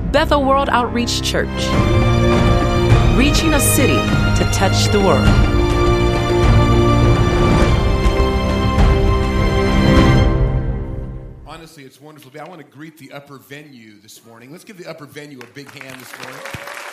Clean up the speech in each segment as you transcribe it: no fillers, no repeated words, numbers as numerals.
Bethel World Outreach Church, reaching a city to touch the world. Honestly, it's wonderful. I want to greet the upper venue this morning. Let's give the upper venue a big hand this morning.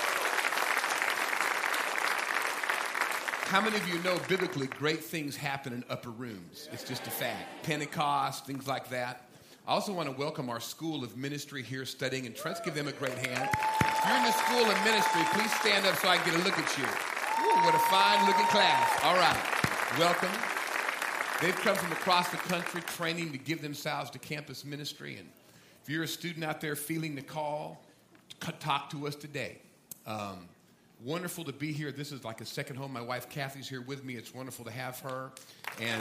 How many of you know biblically great things happen in upper rooms? It's just a fact. Pentecost, things like that. I also want to welcome our School of Ministry here studying, and let's give them a great hand. If you're in the School of Ministry, please stand up so I can get a look at you. Ooh, what a fine-looking class. All right. Welcome. They've come from across the country training to give themselves to campus ministry. And if you're a student out there feeling the call, talk to us today. Wonderful to be here. This is like a second home. My wife Kathy's here with me. It's wonderful to have her. And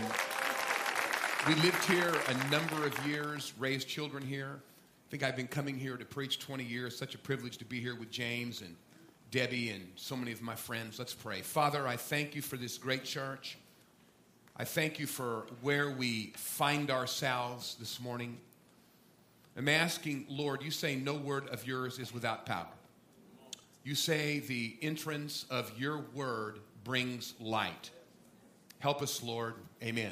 we lived here a number of years, raised children here. I think I've been coming here to preach 20 years. Such a privilege to be here with James and Debbie and so many of my friends. Let's pray. Father, I thank you for this great church. I thank you for where we find ourselves this morning. I'm asking, Lord, you say no word of yours is without power. You say the entrance of your word brings light. Help us, Lord. Amen.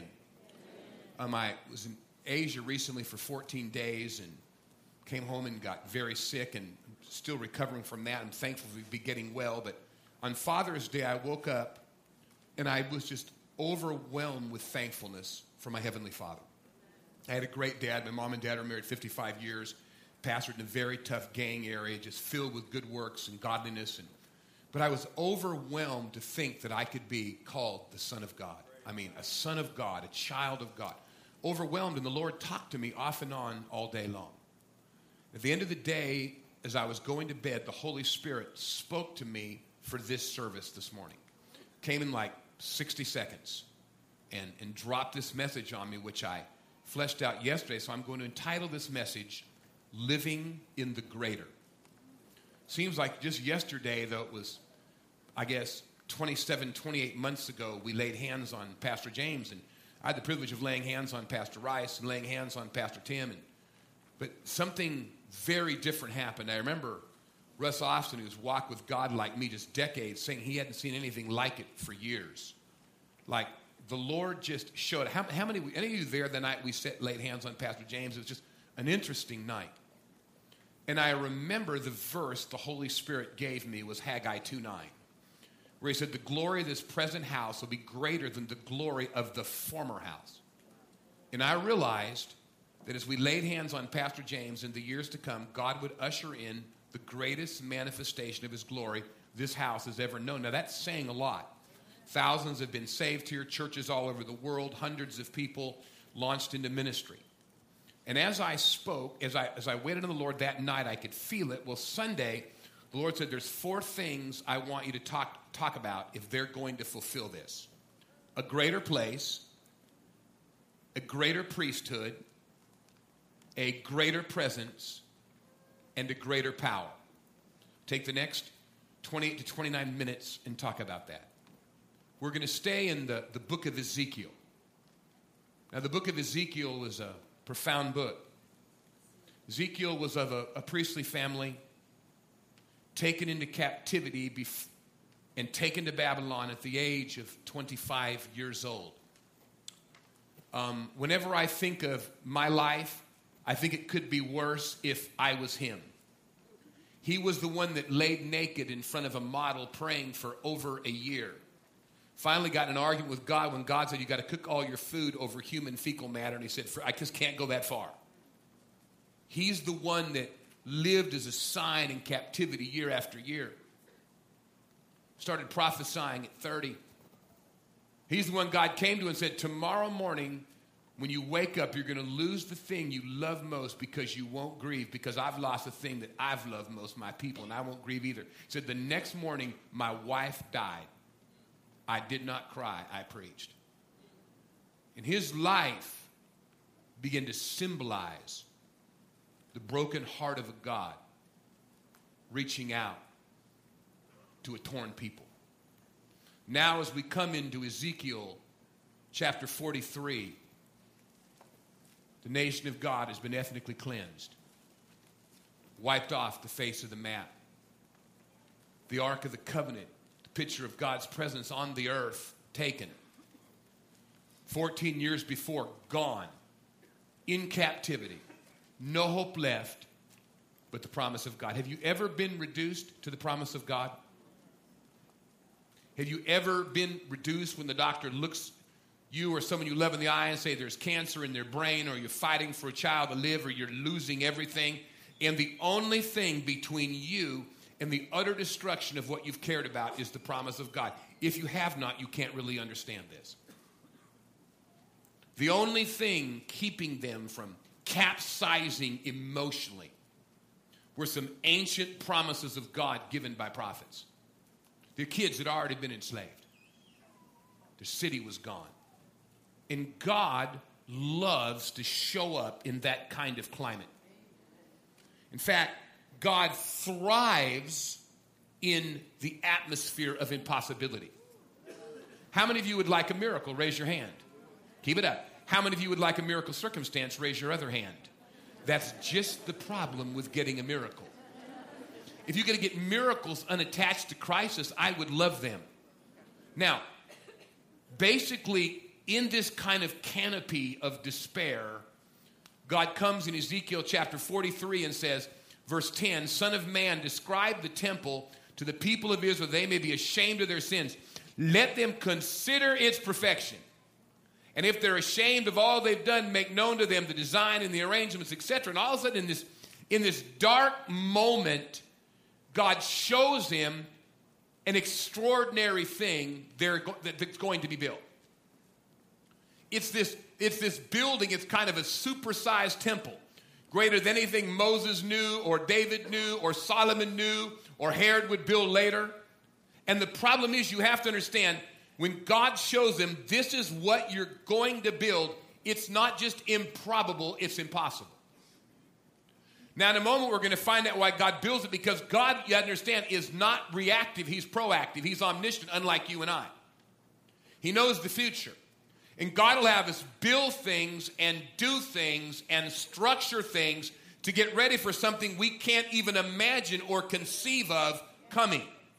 I was in Asia recently for 14 days and came home and got very sick and still recovering from that. I'm thankful to be getting well. But on Father's Day, I woke up and I was just overwhelmed with thankfulness for my Heavenly Father. I had a great dad. My mom and dad are married 55 years, pastored in a very tough gang area, just filled with good works and godliness. But I was overwhelmed to think that I could be called the Son of God. I mean, a son of God, a child of God. Overwhelmed, and the Lord talked to me off and on all day long. At the end of the day, as I was going to bed, the Holy Spirit spoke to me for this service this morning. Came in like 60 seconds and dropped this message on me, which I fleshed out yesterday. So I'm going to entitle this message, Living in the Greater. Seems like just yesterday, though, it was, I guess, 28 months ago, we laid hands on Pastor James, and I had the privilege of laying hands on Pastor Rice and laying hands on Pastor Tim. But something very different happened. I remember Russ Austin, who's walked with God like me just decades, saying he hadn't seen anything like it for years. Like the Lord just showed. How many? Any of you there the night we laid hands on Pastor James? It was just an interesting night. And I remember the verse the Holy Spirit gave me was Haggai 2:9. Where he said, the glory of this present house will be greater than the glory of the former house. And I realized that as we laid hands on Pastor James in the years to come, God would usher in the greatest manifestation of his glory this house has ever known. Now, that's saying a lot. Thousands have been saved here, churches all over the world, hundreds of people launched into ministry. And as I spoke, as I waited on the Lord that night, I could feel it. Well, Sunday, the Lord said, there's 4 things I want you to talk about if they're going to fulfill this. A greater place, a greater priesthood, a greater presence, and a greater power. Take the next 28 to 29 minutes and talk about that. We're going to stay in the book of Ezekiel. Now, the book of Ezekiel is a profound book. Ezekiel was of a priestly family, taken into captivity and taken to Babylon at the age of 25 years old. Whenever I think of my life, I think it could be worse if I was him. He was the one that laid naked in front of a model praying for over a year. Finally got in an argument with God when God said, you got to cook all your food over human fecal matter. And he said, I just can't go that far. He's the one that lived as a sign in captivity year after year. Started prophesying at 30. He's the one God came to and said, tomorrow morning, when you wake up, you're going to lose the thing you love most because you won't grieve, because I've lost the thing that I've loved most, my people, and I won't grieve either. He said, the next morning, my wife died. I did not cry, I preached. And his life began to symbolize the broken heart of a God reaching out to a torn people. Now, as we come into Ezekiel chapter 43, the nation of God has been ethnically cleansed. wiped off the face of the map. The Ark of the Covenant, the picture of God's presence on the earth, taken. 14 years before, gone. In captivity. No hope left but the promise of God. Have you ever been reduced to the promise of God? Have you ever been reduced when the doctor looks you or someone you love in the eye and say there's cancer in their brain, or you're fighting for a child to live, or you're losing everything, and the only thing between you and the utter destruction of what you've cared about is the promise of God? If you have not, you can't really understand this. The only thing keeping them from capsizing emotionally were some ancient promises of God given by prophets. Their kids had already been enslaved. Their city was gone. And God loves to show up in that kind of climate. In fact, God thrives in the atmosphere of impossibility. How many of you would like a miracle? Raise your hand. Keep it up. How many of you would like a miracle circumstance? Raise your other hand. That's just the problem with getting a miracle. If you're going to get miracles unattached to crisis, I would love them. Now, basically, in this kind of canopy of despair, God comes in Ezekiel chapter 43 and says, verse 10, Son of man, describe the temple to the people of Israel, they may be ashamed of their sins. Let them consider its perfection. And if they're ashamed of all they've done, make known to them the design and the arrangements, etc. And all of a sudden, in this dark moment, God shows him an extraordinary thing that's going to be built. It's this building. It's kind of a supersized temple, greater than anything Moses knew or David knew or Solomon knew or Herod would build later. And the problem is, you have to understand, when God shows them this is what you're going to build, it's not just improbable, it's impossible. Now, in a moment, we're going to find out why God builds it, because God, you understand, is not reactive. He's proactive. He's omniscient, unlike you and I. He knows the future. And God will have us build things and do things and structure things to get ready for something we can't even imagine or conceive of coming.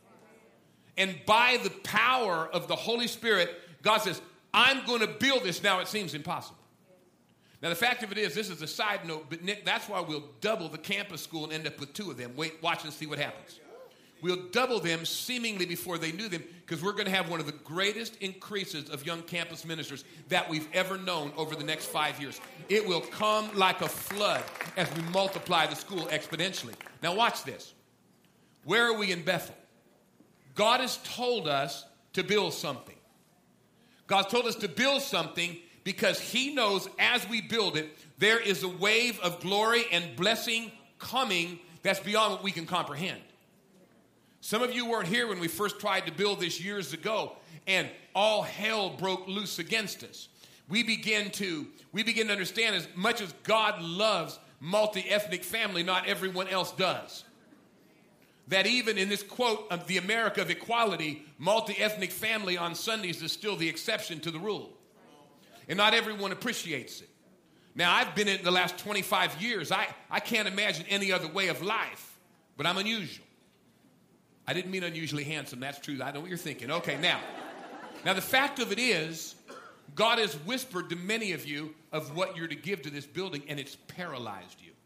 And by the power of the Holy Spirit, God says, I'm going to build this. Now, it seems impossible. Now, the fact of it is, this is a side note, but Nick, that's why we'll double the campus school and end up with 2 of them. Wait, watch and see what happens. We'll double them seemingly before they knew them, because we're going to have one of the greatest increases of young campus ministers that we've ever known over the next 5 years. It will come like a flood as we multiply the school exponentially. Now, watch this. Where are we in Bethel? God has told us to build something. God's told us to build something because he knows as we build it, there is a wave of glory and blessing coming that's beyond what we can comprehend. Some of you weren't here when we first tried to build this years ago, and all hell broke loose against us. We begin to understand, as much as God loves multi-ethnic family, not everyone else does. That even in this quote of the America of equality, multi-ethnic family on Sundays is still the exception to the rule. And not everyone appreciates it. Now, I've been in it the last 25 years. I can't imagine any other way of life, but I'm unusual. I didn't mean unusually handsome. That's true. I know what you're thinking. Okay, now the fact of it is, God has whispered to many of you of what you're to give to this building, and it's paralyzed you.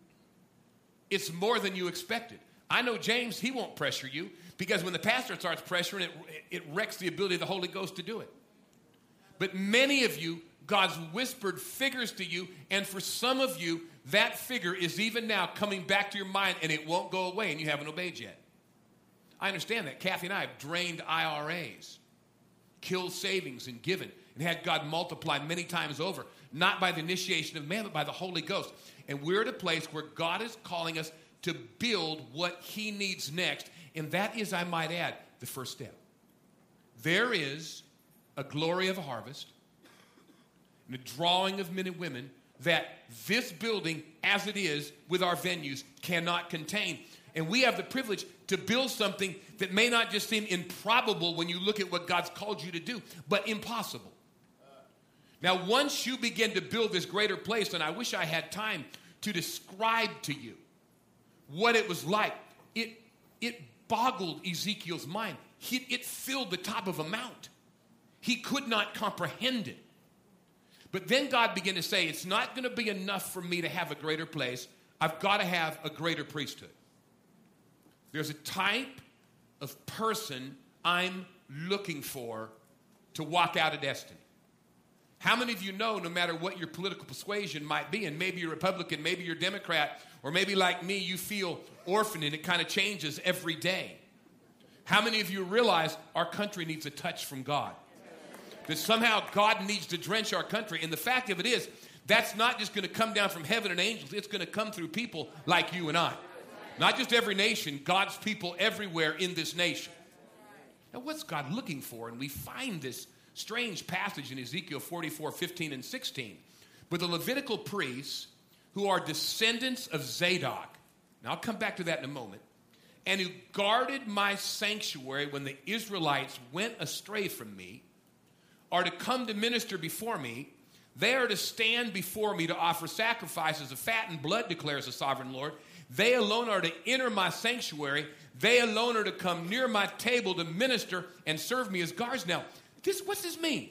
It's more than you expected. I know James, he won't pressure you, because when the pastor starts pressuring, it wrecks the ability of the Holy Ghost to do it. But many of you, God's whispered figures to you, and for some of you, that figure is even now coming back to your mind, and it won't go away, and you haven't obeyed yet. I understand that. Kathy and I have drained IRAs, killed savings and given, and had God multiply many times over, not by the initiation of man, but by the Holy Ghost. And we're at a place where God is calling us to build what he needs next, and that is, I might add, the first step. There is a glory of a harvest and a drawing of men and women that this building, as it is with our venues, cannot contain. And we have the privilege to build something that may not just seem improbable when you look at what God's called you to do, but impossible. Now, once you begin to build this greater place, and I wish I had time to describe to you what it was like. It boggled Ezekiel's mind. It filled the top of a mount. He could not comprehend it. But then God began to say, it's not going to be enough for me to have a greater place. I've got to have a greater priesthood. There's a type of person I'm looking for to walk out a destiny. How many of you know, no matter what your political persuasion might be, and maybe you're Republican, maybe you're Democrat, or maybe like me, you feel orphaned and it kind of changes every day. How many of you realize our country needs a touch from God? That somehow God needs to drench our country. And the fact of it is, that's not just going to come down from heaven and angels. It's going to come through people like you and I. Not just every nation, God's people everywhere in this nation. Now, what's God looking for? And we find this strange passage in Ezekiel 44, 15, and 16. But the Levitical priests, who are descendants of Zadok, now I'll come back to that in a moment, and who guarded my sanctuary when the Israelites went astray from me, are to come to minister before me. They are to stand before me to offer sacrifices of fat and blood, declares the sovereign Lord. They alone are to enter my sanctuary. They alone are to come near my table to minister and serve me as guards. Now, what's this mean?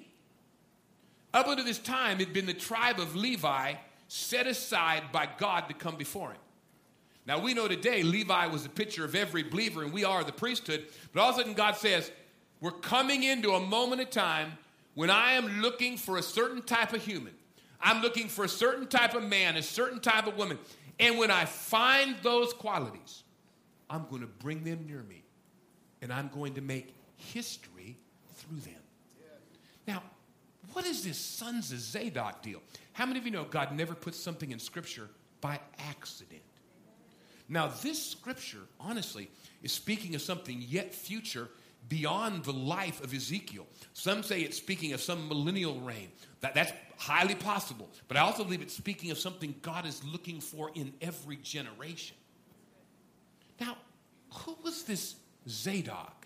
Up until this time, it had been the tribe of Levi set aside by God to come before him. Now, we know today Levi was a picture of every believer, and we are the priesthood. But all of a sudden, God says, we're coming into a moment of time when I am looking for a certain type of human. I'm looking for a certain type of man, a certain type of woman. And when I find those qualities, I'm going to bring them near me. And I'm going to make history through them. Now, what is this sons of Zadok deal? How many of you know God never puts something in Scripture by accident? Now, this Scripture, honestly, is speaking of something yet future beyond the life of Ezekiel. Some say it's speaking of some millennial reign. That's highly possible. But I also believe it's speaking of something God is looking for in every generation. Now, who was this Zadok?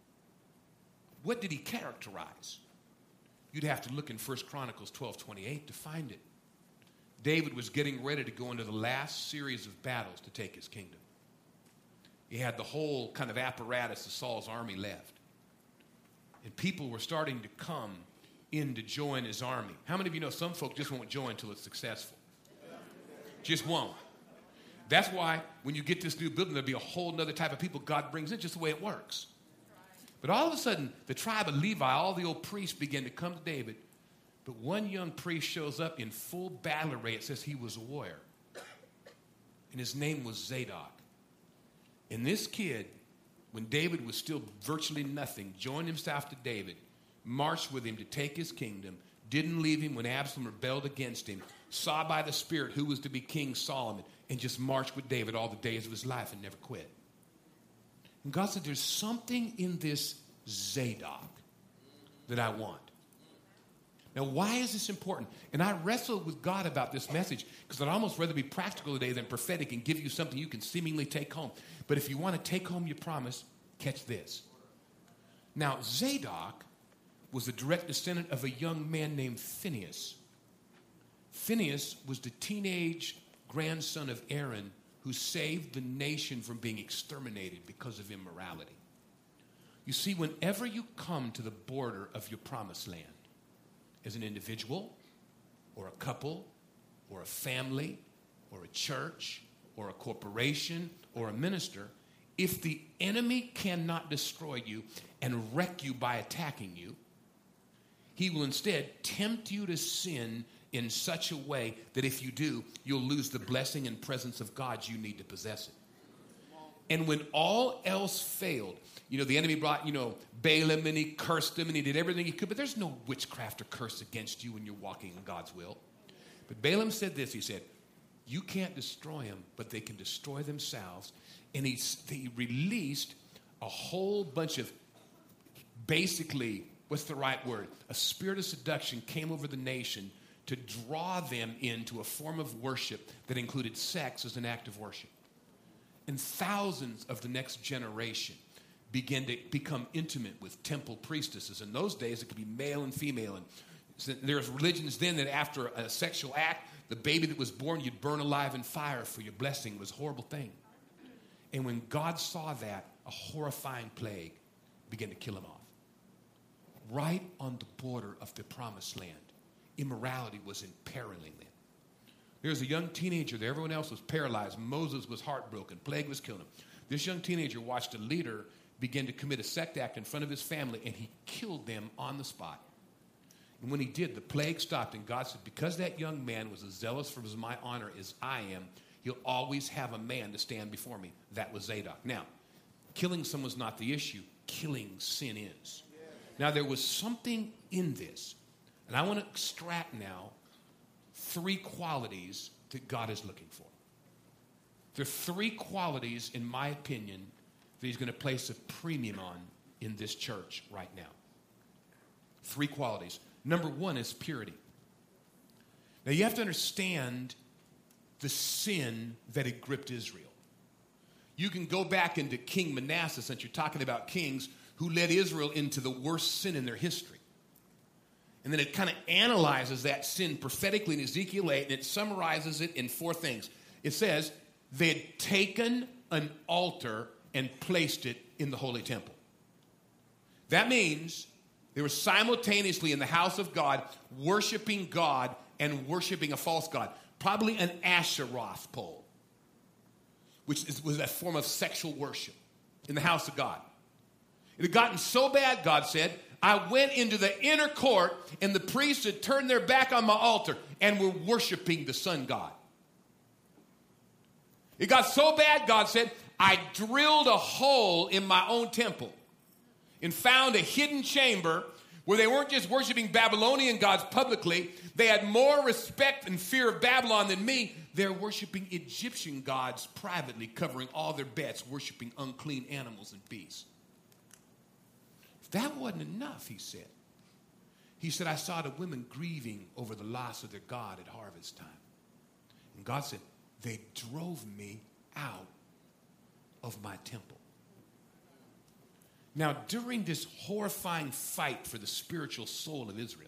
What did he characterize? You'd have to look in 1 Chronicles 12:28 to find it. David was getting ready to go into the last series of battles to take his kingdom. He had the whole kind of apparatus of Saul's army left. And people were starting to come in to join his army. How many of you know some folk just won't join until it's successful? Just won't. That's why when you get this new building, there'll be a whole other type of people God brings in, just the way it works. But all of a sudden, the tribe of Levi, all the old priests began to come to David. But one young priest shows up in full battle array. It says he was a warrior. And his name was Zadok. And this kid, when David was still virtually nothing, joined himself to David, marched with him to take his kingdom, didn't leave him when Absalom rebelled against him, saw by the Spirit who was to be King Solomon, and just marched with David all the days of his life and never quit. And God said, there's something in this Zadok that I want. Now, why is this important? And I wrestled with God about this message because I'd almost rather be practical today than prophetic and give you something you can seemingly take home. But if you want to take home your promise, catch this. Now, Zadok was the direct descendant of a young man named Phinehas. Phinehas was the teenage grandson of Aaron who saved the nation from being exterminated because of immorality. You see, whenever you come to the border of your promised land, as an individual, or a couple, or a family, or a church, or a corporation, or a minister, if the enemy cannot destroy you and wreck you by attacking you, he will instead tempt you to sin in such a way that if you do, you'll lose the blessing and presence of God you need to possess it. And when all else failed, the enemy brought, Balaam, and he cursed him, and he did everything he could, but there's no witchcraft or curse against you when you're walking in God's will. But Balaam said this, he said, you can't destroy them, but they can destroy themselves. And he released a whole bunch of, basically, what's the right word? A spirit of seduction came over the nation to draw them into a form of worship that included sex as an act of worship. And thousands of the next generation began to become intimate with temple priestesses. In those days, it could be male and female. And so there's religions then that after a sexual act, the baby that was born, you'd burn alive in fire for your blessing. It was a horrible thing. And when God saw that, a horrifying plague began to kill him off. Right on the border of the promised land, immorality was imperiling them. There was a young teenager there. Everyone else was paralyzed. Moses was heartbroken. Plague was killing him. This young teenager watched a leader begin to commit a sect act in front of his family, and he killed them on the spot. And when he did, the plague stopped, and God said, because that young man was as zealous for my honor as I am, he'll always have a man to stand before me. That was Zadok. Now, killing someone's not the issue. Killing sin is. Now, there was something in this, and I want to extract now 3 qualities that God is looking for. There are 3 qualities, in my opinion, that he's going to place a premium on in this church right now. 3 qualities. Number 1 is purity. Now, you have to understand the sin that had gripped Israel. You can go back into King Manasseh, since you're talking about kings, who led Israel into the worst sin in their history. And then it kind of analyzes that sin prophetically in Ezekiel 8, and it summarizes it in 4 things. It says, they had taken an altar and placed it in the holy temple. That means they were simultaneously in the house of God, worshiping God and worshiping a false god, probably an Asheroth pole, which was a form of sexual worship in the house of God. It had gotten so bad, God said, I went into the inner court, and the priests had turned their back on my altar and were worshiping the sun god. It got so bad, God said, I drilled a hole in my own temple and found a hidden chamber where they weren't just worshiping Babylonian gods publicly. They had more respect and fear of Babylon than me. They're worshiping Egyptian gods privately, covering all their beds, worshiping unclean animals and beasts. If that wasn't enough, he said, I saw the women grieving over the loss of their God at harvest time. And God said, they drove me out of my temple. Now, during this horrifying fight for the spiritual soul of Israel,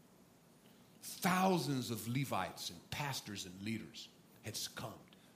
thousands of Levites and pastors and leaders had succumbed.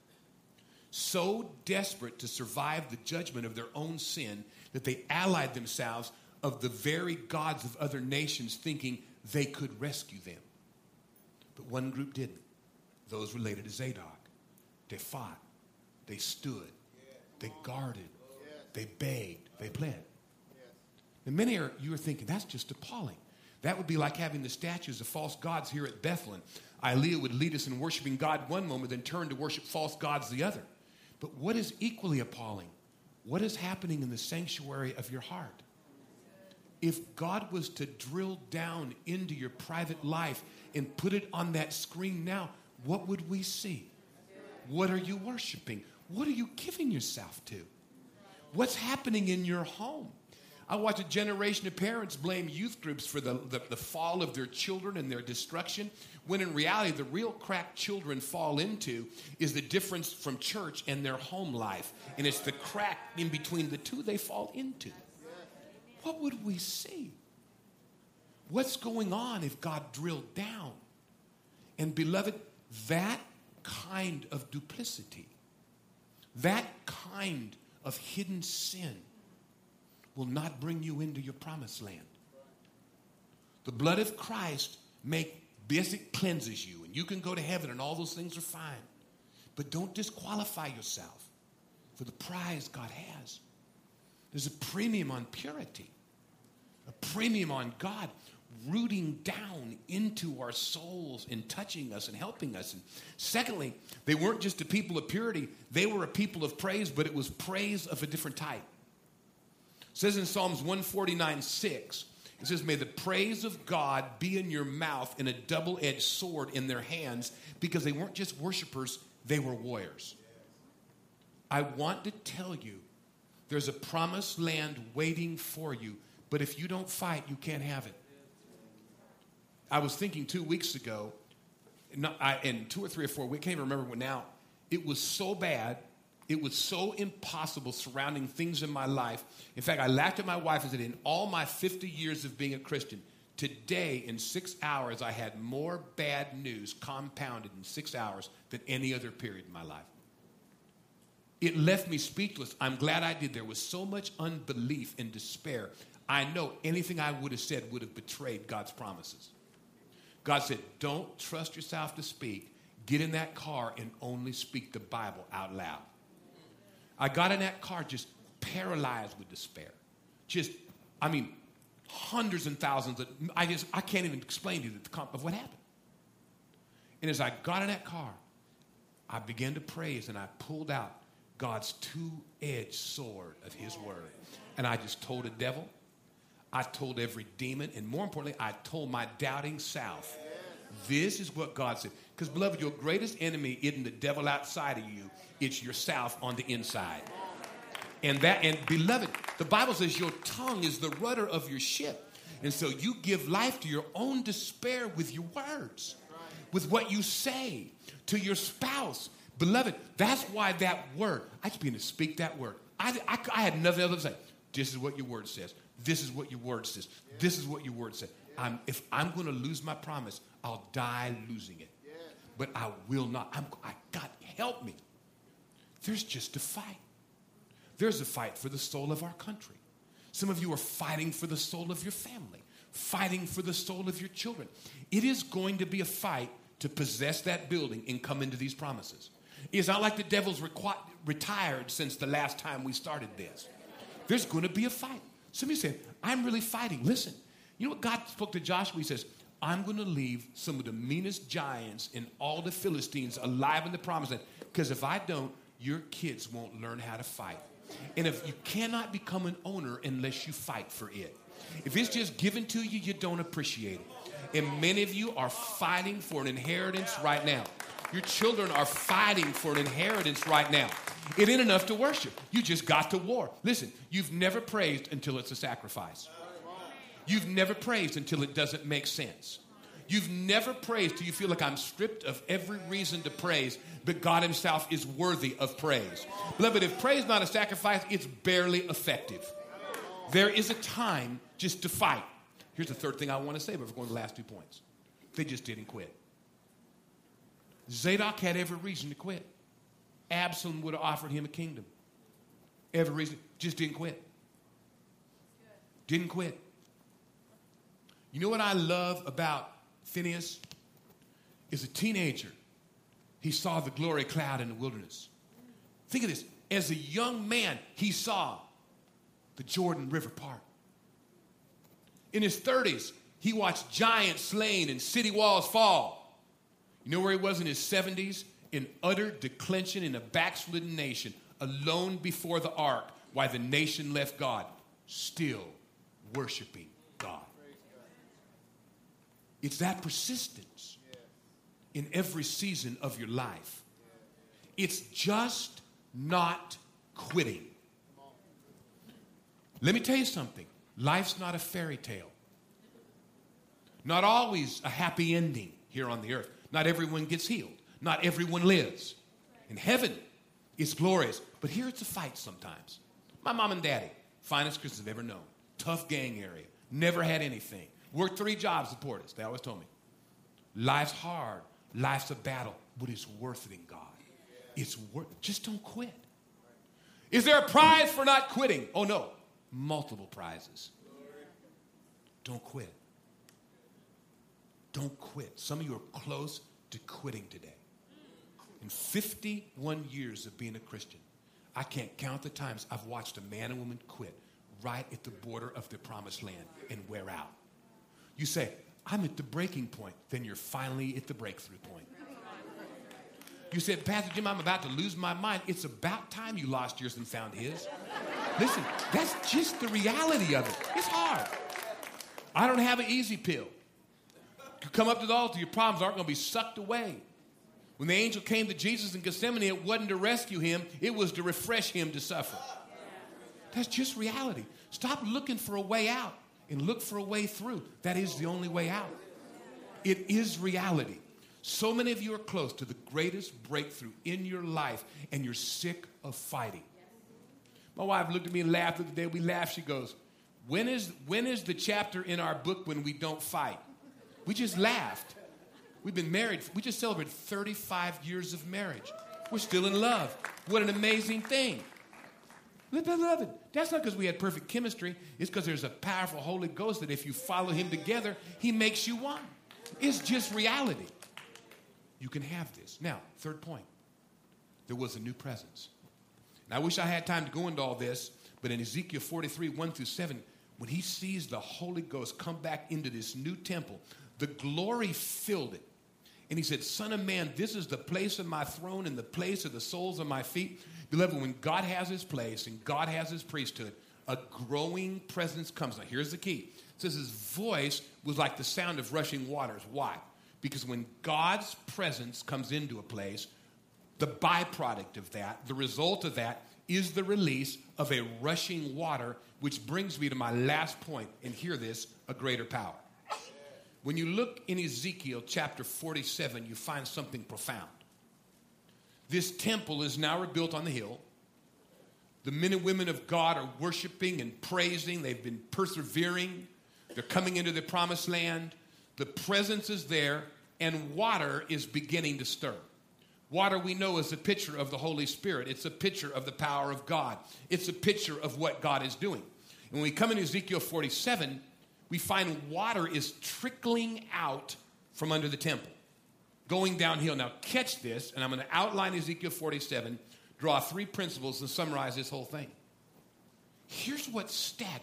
So desperate to survive the judgment of their own sin that they allied themselves of the very gods of other nations, thinking they could rescue them. But one group didn't. Those related to Zadok. They fought. They stood. They guarded. They begged. They pled. And many of you are thinking, that's just appalling. That would be like having the statues of false gods here at Bethlehem. Ilea would lead us in worshiping God one moment, then turn to worship false gods the other. But what is equally appalling? What is happening in the sanctuary of your heart? If God was to drill down into your private life and put it on that screen now, what would we see? What are you worshiping? What are you giving yourself to? What's happening in your home? I watch a generation of parents blame youth groups for the fall of their children and their destruction, when in reality, the real crack children fall into is the difference from church and their home life. And it's the crack in between the two they fall into. What would we see? What's going on if God drilled down? And beloved, that kind of duplicity, that kind of hidden sin will not bring you into your promised land. The blood of Christ cleanses you, and you can go to heaven, and all those things are fine. But don't disqualify yourself for the prize God has. There's a premium on purity, a premium on God rooting down into our souls and touching us and helping us. And secondly, they weren't just a people of purity. They were a people of praise, but it was praise of a different type. It says in Psalms 149:6, it says, may the praise of God be in your mouth and a double-edged sword in their hands, because they weren't just worshipers, they were warriors. I want to tell you, there's a promised land waiting for you, but if you don't fight, you can't have it. I was thinking 2 weeks ago, in 2 or 3 or 4 weeks, I can't even remember when now, it was so bad, it was so impossible surrounding things in my life. In fact, I laughed at my wife and said, in all my 50 years of being a Christian, today in 6 hours, I had more bad news compounded in 6 hours than any other period in my life. It left me speechless. I'm glad I did. There was so much unbelief and despair. I know anything I would have said would have betrayed God's promises. God said, don't trust yourself to speak. Get in that car and only speak the Bible out loud. I got in that car just paralyzed with despair. Hundreds and thousands of, I can't even explain to you of what happened. And as I got in that car, I began to praise and I pulled out God's two-edged sword of his word. And I just told the devil, I told every demon, and more importantly, I told my doubting self, this is what God said. Because, beloved, your greatest enemy isn't the devil outside of you. It's yourself on the inside. And beloved, the Bible says your tongue is the rudder of your ship. And so you give life to your own despair with your words, with what you say to your spouse. Beloved, that's why that word, I just began to speak that word. I had nothing else to say. This is what your word says. This is what your word says. This is what your word says. If I'm going to lose my promise, I'll die losing it. But I will not. God, help me. There's just a fight. There's a fight for the soul of our country. Some of you are fighting for the soul of your family, fighting for the soul of your children. It is going to be a fight to possess that building and come into these promises. It's not like the devil's retired since the last time we started this. There's going to be a fight. Somebody said, I'm really fighting. Listen, you know what God spoke to Joshua? He says, I'm going to leave some of the meanest giants and all the Philistines alive in the promised land, because if I don't, your kids won't learn how to fight. And if you cannot become an owner unless you fight for it. If it's just given to you, you don't appreciate it. And many of you are fighting for an inheritance right now. Your children are fighting for an inheritance right now. It ain't enough to worship. You just got to war. Listen, you've never praised until it's a sacrifice. You've never praised until it doesn't make sense. You've never praised till you feel like I'm stripped of every reason to praise, but God himself is worthy of praise. Beloved, if praise is not a sacrifice, it's barely effective. There is a time just to fight. Here's the third thing I want to say before going to the last 2 points. They just didn't quit. Zadok had every reason to quit. Absalom would have offered him a kingdom. Every reason, just didn't quit. Didn't quit. You know what I love about Phinehas? As a teenager, he saw the glory cloud in the wilderness. Think of this. As a young man, he saw the Jordan River part. In his 30s, he watched giants slain and city walls fall. You know where he was in his 70s? In utter declension in a backslidden nation, alone before the ark, while the nation left God, still worshiping God. It's that persistence in every season of your life. It's just not quitting. Let me tell you something. Life's not a fairy tale. Not always a happy ending here on the earth. Not everyone gets healed. Not everyone lives. In heaven, it's glorious. But here it's a fight sometimes. My mom and daddy, finest Christians I've ever known. Tough gang area. Never had anything. Worked 3 jobs to support us. They always told me. Life's hard. Life's a battle. But it's worth it in God. It's worth it. Just don't quit. Is there a prize for not quitting? Oh, no. Multiple prizes. Don't quit. Don't quit. Some of you are close to quitting today. In 51 years of being a Christian, I can't count the times I've watched a man and woman quit right at the border of the promised land and wear out. You say, I'm at the breaking point. Then you're finally at the breakthrough point. You said, Pastor Jim, I'm about to lose my mind. It's about time you lost yours and found his. Listen, that's just the reality of it. It's hard. I don't have an easy pill. You come up to the altar, your problems aren't going to be sucked away. When the angel came to Jesus in Gethsemane, it wasn't to rescue him. It was to refresh him to suffer. That's just reality. Stop looking for a way out and look for a way through. That is the only way out. It is reality. So many of you are close to the greatest breakthrough in your life, and you're sick of fighting. My wife looked at me and laughed the other day. We laughed. She goes, when is the chapter in our book when we don't fight? We just laughed. We've been married. We just celebrated 35 years of marriage. We're still in love. What an amazing thing. Beloved, that's not because we had perfect chemistry. It's because there's a powerful Holy Ghost that if you follow him together, he makes you one. It's just reality. You can have this. Now, third point. There was a new presence. And I wish I had time to go into all this, but in Ezekiel 43, 1 through 7, when he sees the Holy Ghost come back into this new temple, the glory filled it. And he said, Son of man, this is the place of my throne and the place of the soles of my feet. Beloved, when God has his place and God has his priesthood, a growing presence comes. Now, here's the key. It says his voice was like the sound of rushing waters. Why? Because when God's presence comes into a place, the byproduct of that, the result of that, is the release of a rushing water, which brings me to my last point. And hear this, a greater power. When you look in Ezekiel chapter 47, you find something profound. This temple is now rebuilt on the hill. The men and women of God are worshiping and praising. They've been persevering. They're coming into the promised land. The presence is there, and water is beginning to stir. Water, we know, is a picture of the Holy Spirit. It's a picture of the power of God. It's a picture of what God is doing. And when we come into Ezekiel 47, we find water is trickling out from under the temple, going downhill. Now, catch this, and I'm going to outline Ezekiel 47, draw 3 principles, and summarize this whole thing. Here's what's staggering.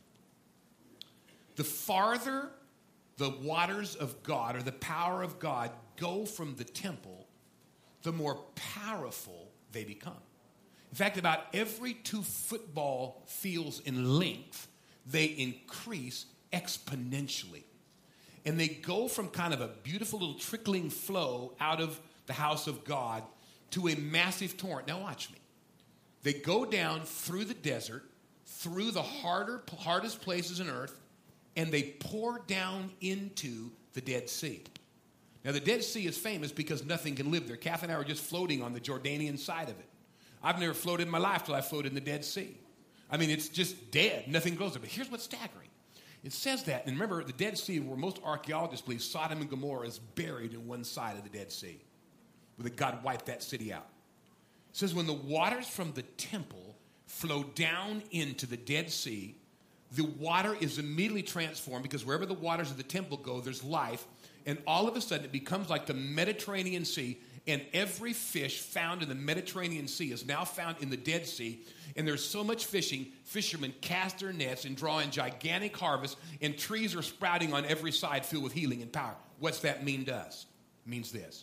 The farther the waters of God or the power of God go from the temple, the more powerful they become. In fact, about every 2 football fields in length, they increase exponentially. And they go from kind of a beautiful little trickling flow out of the house of God to a massive torrent. Now watch me. They go down through the desert, through the hardest places on earth, and they pour down into the Dead Sea. Now, the Dead Sea is famous because nothing can live there. Kath and I were just floating on the Jordanian side of it. I've never floated in my life till I floated in the Dead Sea. I mean, it's just dead. Nothing grows there. But here's what's staggering. It says that, and remember, the Dead Sea, where most archaeologists believe Sodom and Gomorrah is buried in one side of the Dead Sea, where God wiped that city out. It says when the waters from the temple flow down into the Dead Sea, the water is immediately transformed because wherever the waters of the temple go, there's life. And all of a sudden, it becomes like the Mediterranean Sea, and every fish found in the Mediterranean Sea is now found in the Dead Sea. And there's so much fishing, fishermen cast their nets and draw in gigantic harvests, and trees are sprouting on every side filled with healing and power. What's that mean to us? It means this.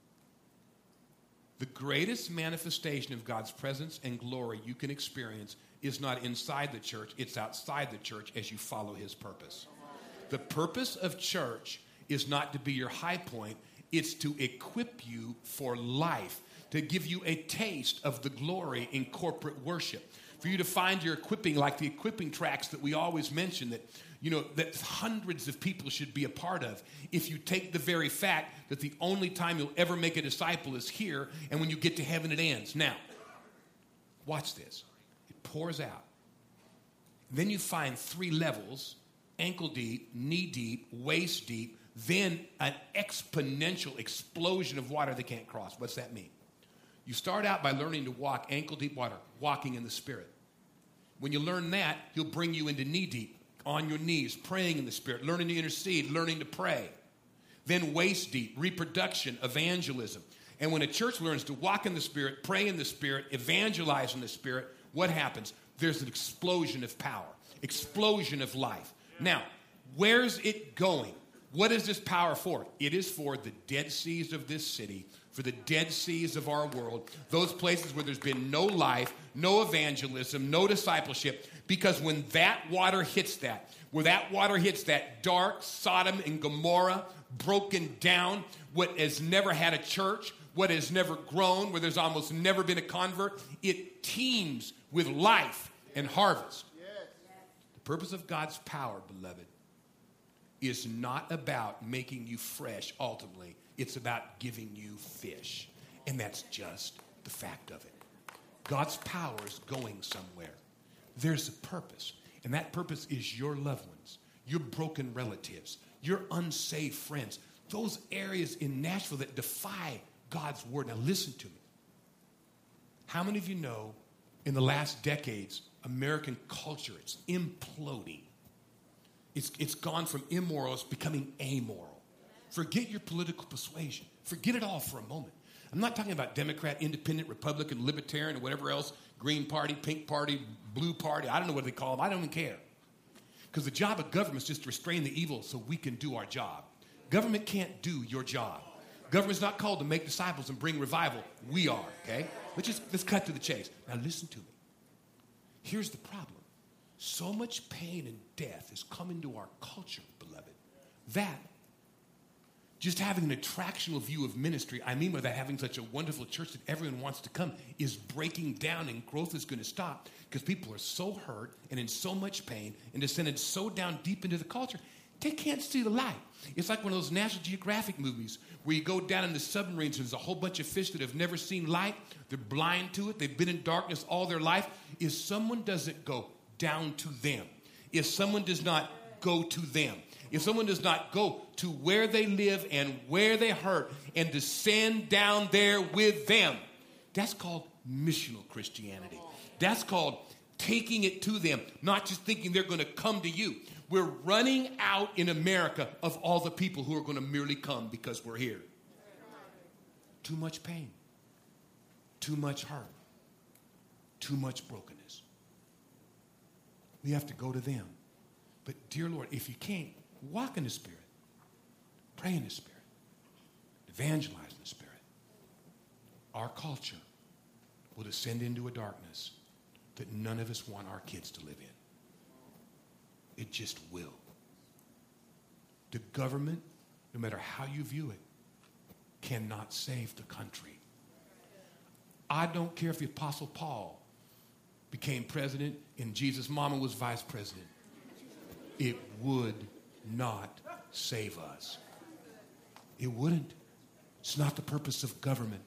The greatest manifestation of God's presence and glory you can experience is not inside the church, it's outside the church as you follow his purpose. The purpose of church is not to be your high point, it's to equip you for life, to give you a taste of the glory in corporate worship, for you to find your equipping like the equipping tracks that we always mention that, you know, that hundreds of people should be a part of. If you take the very fact that the only time you'll ever make a disciple is here, and when you get to heaven it ends. Now, watch this. It pours out. Then you find 3 levels, ankle deep, knee deep, waist deep, then an exponential explosion of water they can't cross. What's that mean? You start out by learning to walk ankle deep water, walking in the Spirit. When you learn that, he'll bring you into knee deep, on your knees, praying in the Spirit, learning to intercede, learning to pray. Then waist deep, reproduction, evangelism. And when a church learns to walk in the Spirit, pray in the Spirit, evangelize in the Spirit, what happens? There's an explosion of power, explosion of life. Now, where's it going? What is this power for? It is for the dead seas of this city, for the dead seas of our world, those places where there's been no life, no evangelism, no discipleship, because when that water hits that, where that water hits that dark Sodom and Gomorrah, broken down, what has never had a church, what has never grown, where there's almost never been a convert, it teems with life and harvest. The purpose of God's power, beloved, is not about making you fresh ultimately. It's about giving you fish. And that's just the fact of it. God's power is going somewhere. There's a purpose. And that purpose is your loved ones, your broken relatives, your unsaved friends, those areas in Nashville that defy God's word. Now listen to me. How many of you know in the last decades, American culture, it's imploding. It's gone from immoral, it's becoming amoral. Forget your political persuasion. Forget it all for a moment. I'm not talking about Democrat, Independent, Republican, Libertarian, or whatever else, Green Party, Pink Party, Blue Party. I don't know what they call them. I don't even care. Because the job of government is just to restrain the evil so we can do our job. Government can't do your job. Government's not called to make disciples and bring revival. We are, okay? Let's cut to the chase. Now listen to me. Here's the problem. So much pain and death has come into our culture, beloved, that just having an attractional view of ministry, I mean by that having such a wonderful church that everyone wants to come, is breaking down and growth is going to stop because people are so hurt and in so much pain and descended so down deep into the culture, they can't see the light. It's like one of those National Geographic movies where you go down in the submarines and there's a whole bunch of fish that have never seen light. They're blind to it. They've been in darkness all their life. If someone doesn't go down to them, if someone does not go to them, if someone does not go to where they live and where they hurt and descend down there with them, that's called missional Christianity. That's called taking it to them, not just thinking they're going to come to you. We're running out in America of all the people who are going to merely come because we're here. Too much pain, too much hurt, too much brokenness. We have to go to them. But dear Lord, if you can't, walk in the Spirit, pray in the Spirit, evangelize in the Spirit. Our culture will descend into a darkness that none of us want our kids to live in. It just will. The government, no matter how you view it, cannot save the country. I don't care if the Apostle Paul became president and Jesus' mama was vice president. It would not save us. It wouldn't. It's not the purpose of government.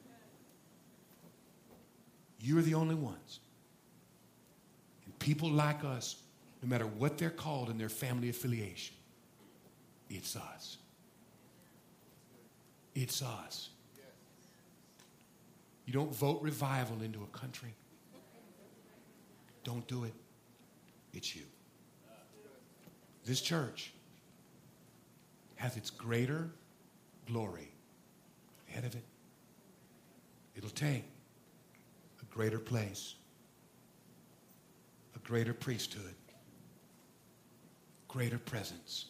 You're the only ones. And people like us, no matter what they're called in their family affiliation, it's us. It's us. You don't vote revival into a country. Don't do it. It's you. This church has its greater glory ahead of it. It'll take a greater place, a greater priesthood, greater presence,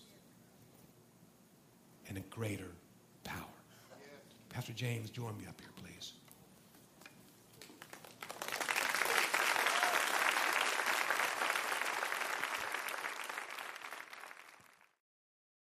and a greater power. Pastor James, join me up here, please.